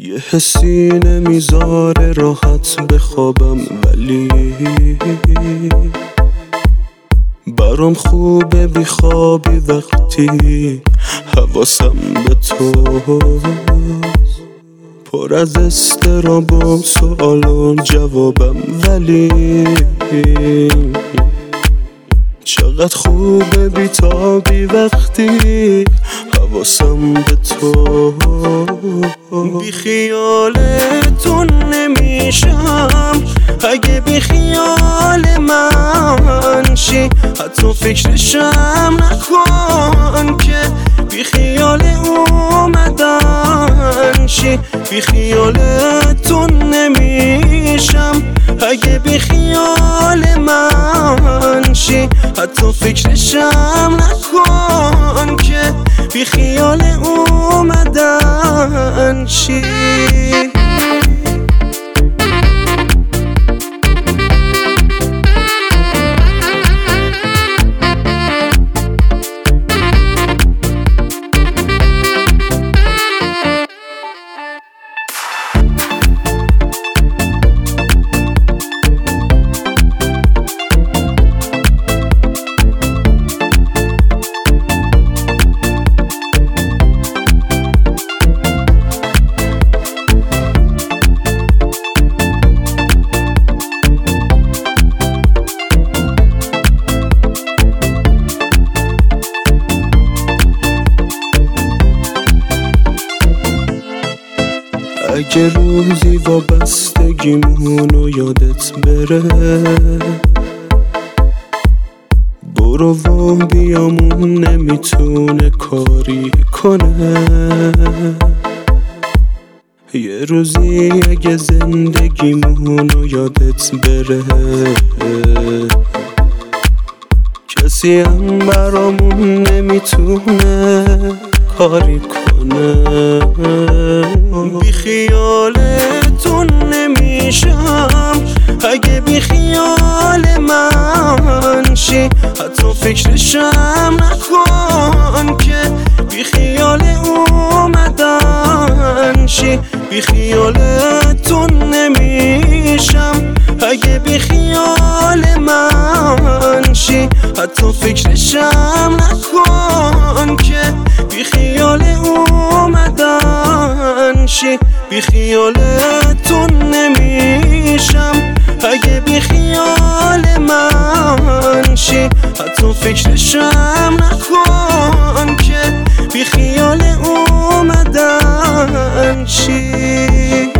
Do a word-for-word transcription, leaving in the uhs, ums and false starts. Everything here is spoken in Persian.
یه حسی نمیذاره راحت بخوابم، ولی برام خوبه بیخوابی وقتی حواسم به تو، پر از استراب و سوال و جوابم، ولی چقدر خوبه بیتابی وقتی حواسم به تو. بی خیالتون نمیشم اگه بی خیال من شی، حتی فکرشم نکن که بی خیال اومدن شی. بی خیالتون نمیشم اگه بی خیال من شی، حتی فکرشم نکن که بی خیال اومدن شی. اگه روزی وابستگیمونو یادت بره، برو و بیامون نمیتونه کاری کنه. یه روزی اگه زندگیمونو یادت بره، کسی هم برامون نمیتونه کاری کنه. بی خیالتون نمیشم اگه بی خیال من شی، حتی فکرشم نکن که بی خیال اومدن شی. بی خیالتون نمیشم اگه بی خیال من شی، حتی فکرشم نکن که بی خیال اومدن شی. بی خیالتون نمیشم اگه بی خیال من شی، حتی فکرشم نکن که بی خیال اومدن شی.